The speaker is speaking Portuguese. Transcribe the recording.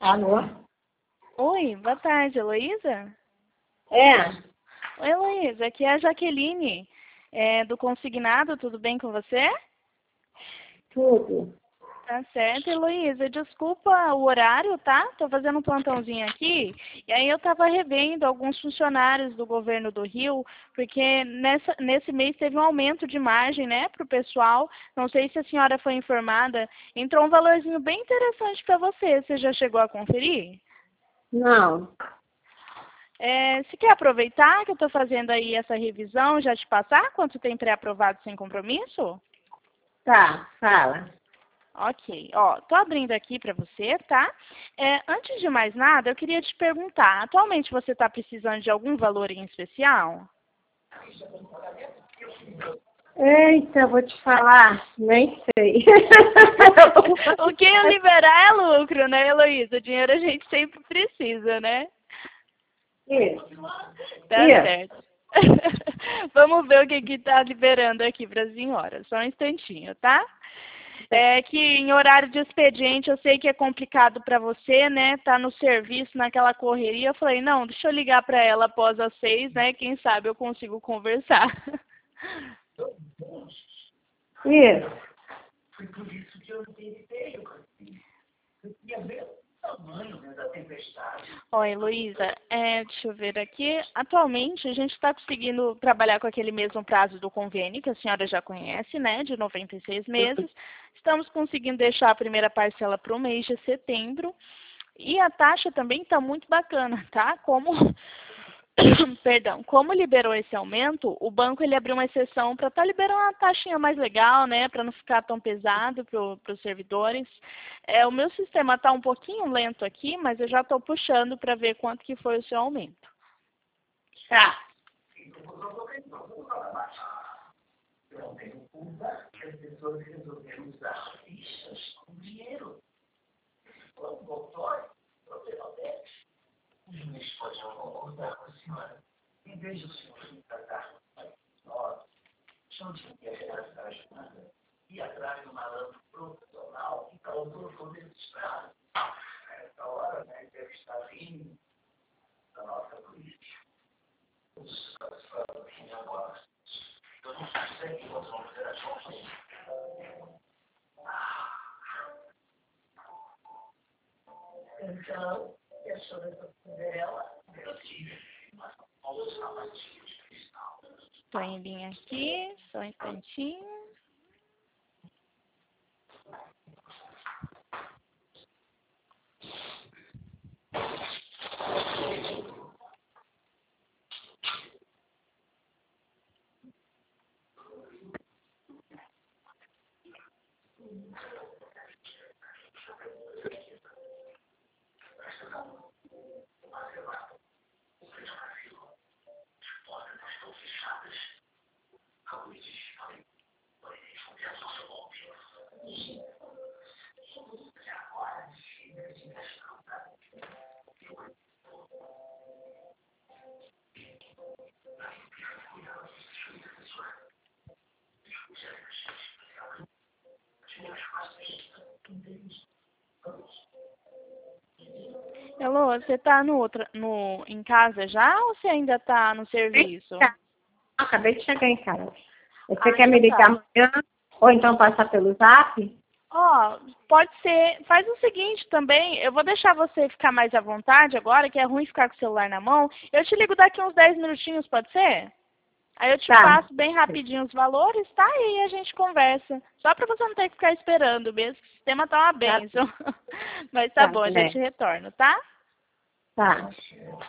Alô? Oi, boa tarde, Heloísa? É, Oi, Heloísa, aqui é a Jaqueline, do Consignado, tudo bem com você? tudo. Tá certo, Heloísa, desculpa o horário, tá? Tô fazendo um plantãozinho aqui, e aí eu tava revendo alguns funcionários do governo do Rio, porque nesse mês teve um aumento de margem, né, pro pessoal. Não sei se a senhora foi informada, entrou um valorzinho bem interessante para você. Você já chegou a conferir? Não, Se quer aproveitar que eu estou fazendo aí essa revisão, já te passar quanto tem pré-aprovado sem compromisso? tá, fala. Ok, ó, tô abrindo aqui para você, tá? Antes de mais nada, eu queria te perguntar, atualmente você está precisando de algum valor em especial? Eita, eu vou te falar, nem sei. O que eu liberar é lucro, né, Heloísa? O dinheiro a gente sempre precisa, né? Isso, Tá isso. certo. Vamos ver o que que tá liberando aqui para a senhora. Só um instantinho, tá? É que em horário de expediente eu sei que é complicado para você, né? Tá no serviço, naquela correria. Eu falei, não, deixa eu ligar para ela após as 6, né? Quem sabe eu consigo conversar. Isso. Ó, Heloísa, deixa eu ver aqui. Atualmente, a gente está conseguindo trabalhar com aquele mesmo prazo do convênio, que a senhora já conhece, né, de 96 meses. Estamos conseguindo deixar a primeira parcela para o mês de setembro. E a taxa também está muito bacana, tá? Perdão, como liberou esse aumento, o banco ele abriu uma exceção para estar liberando uma taxinha mais legal, né, para não ficar tão pesado para os servidores. O meu sistema está um pouquinho lento aqui, mas eu já estou puxando para ver quanto que foi o seu aumento. Tá. Estou em linha aqui, só um instantinho. Elô, você está em casa já ou você ainda está no serviço? Tá. Acabei de chegar em casa. Você Ah, quer me então ligar tá. amanhã? Ou então passar pelo zap? Ó, pode ser. Faz o seguinte também, eu vou deixar você ficar mais à vontade agora, que é ruim ficar com o celular na mão. Eu te ligo daqui uns 10 minutinhos, pode ser? Aí eu te Tá. passo bem rapidinho os valores, tá? E aí a gente conversa. Só para você não ter que ficar esperando mesmo, que o sistema tá uma Tá, bênção. Mas tá tá, bom, eu já né? te retorno, tá? Tá.